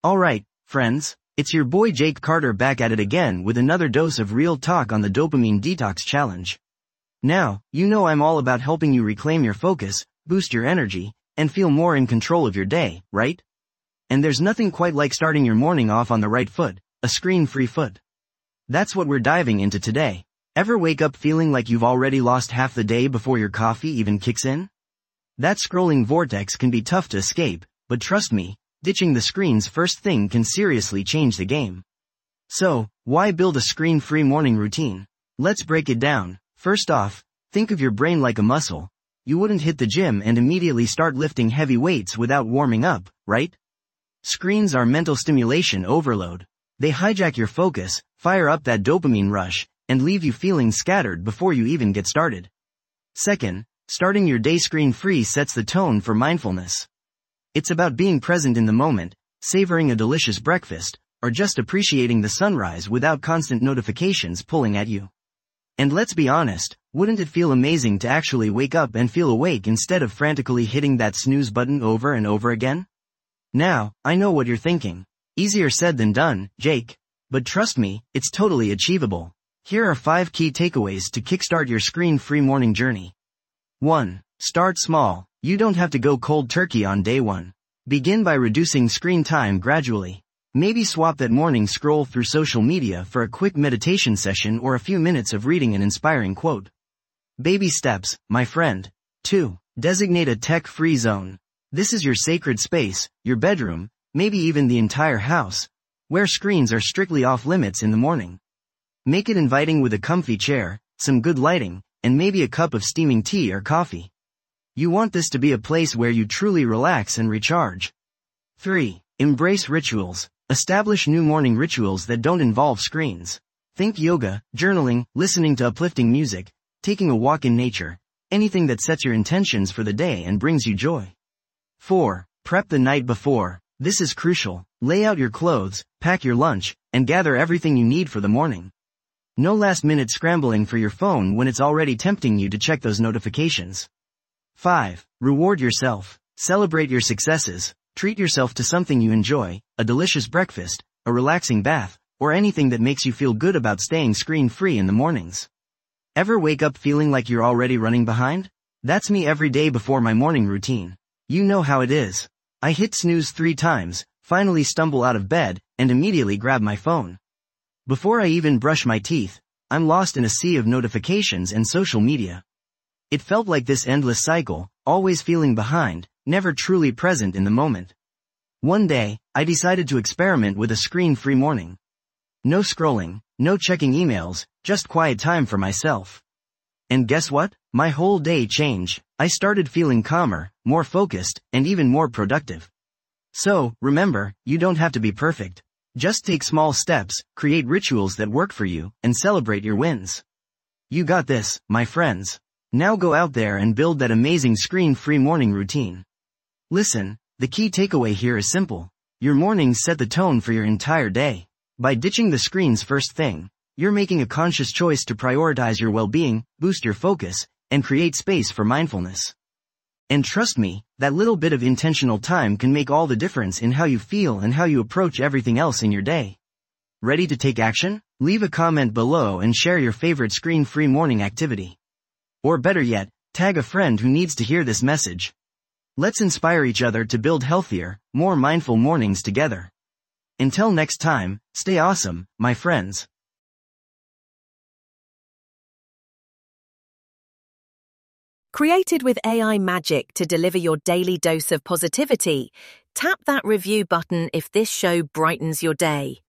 Alright, friends, it's your boy Jake Carter back at it again with another dose of real talk on the Dopamine Detox Challenge. Now, you know I'm all about helping you reclaim your focus, boost your energy, and feel more in control of your day, right? And there's nothing quite like starting your morning off on the right foot, a screen-free foot. That's what we're diving into today. Ever wake up feeling like you've already lost half the day before your coffee even kicks in? That scrolling vortex can be tough to escape, but trust me, ditching the screens first thing can seriously change the game. So, why build a screen-free morning routine? Let's break it down. First off, think of your brain like a muscle. You wouldn't hit the gym and immediately start lifting heavy weights without warming up, right? Screens are mental stimulation overload. They hijack your focus, fire up that dopamine rush, and leave you feeling scattered before you even get started. Second, starting your day screen-free sets the tone for mindfulness. It's about being present in the moment, savoring a delicious breakfast, or just appreciating the sunrise without constant notifications pulling at you. And let's be honest, wouldn't it feel amazing to actually wake up and feel awake instead of frantically hitting that snooze button over and over again? Now, I know what you're thinking. Easier said than done, Jake. But trust me, it's totally achievable. Here are 5 key takeaways to kickstart your screen-free morning journey. 1. Start small. You don't have to go cold turkey on day 1. Begin by reducing screen time gradually. Maybe swap that morning scroll through social media for a quick meditation session or a few minutes of reading an inspiring quote. Baby steps, my friend. 2. Designate a tech-free zone. This is your sacred space, your bedroom, maybe even the entire house, where screens are strictly off limits in the morning. Make it inviting with a comfy chair, some good lighting, and maybe a cup of steaming tea or coffee. You want this to be a place where you truly relax and recharge. 3. Embrace rituals. Establish new morning rituals that don't involve screens. Think yoga, journaling, listening to uplifting music, taking a walk in nature, anything that sets your intentions for the day and brings you joy. 4. Prep the night before. This is crucial. Lay out your clothes, pack your lunch, and gather everything you need for the morning. No last-minute scrambling for your phone when it's already tempting you to check those notifications. 5. Reward yourself. Celebrate your successes. Treat yourself to something you enjoy, a delicious breakfast, a relaxing bath, or anything that makes you feel good about staying screen-free in the mornings. Ever wake up feeling like you're already running behind? That's me every day before my morning routine. You know how it is. I hit snooze 3 times, finally stumble out of bed, and immediately grab my phone. Before I even brush my teeth, I'm lost in a sea of notifications and social media. It felt like this endless cycle, always feeling behind, never truly present in the moment. One day, I decided to experiment with a screen-free morning. No scrolling, no checking emails, just quiet time for myself. And guess what? My whole day changed. I started feeling calmer, more focused, and even more productive. So, remember, you don't have to be perfect. Just take small steps, create rituals that work for you, and celebrate your wins. You got this, my friends. Now go out there and build that amazing screen-free morning routine. Listen, the key takeaway here is simple. Your mornings set the tone for your entire day. By ditching the screens first thing, you're making a conscious choice to prioritize your well-being, boost your focus, and create space for mindfulness. And trust me, that little bit of intentional time can make all the difference in how you feel and how you approach everything else in your day. Ready to take action? Leave a comment below and share your favorite screen-free morning activity. Or better yet, tag a friend who needs to hear this message. Let's inspire each other to build healthier, more mindful mornings together. Until next time, stay awesome, my friends. Created with AI magic to deliver your daily dose of positivity, tap that review button if this show brightens your day.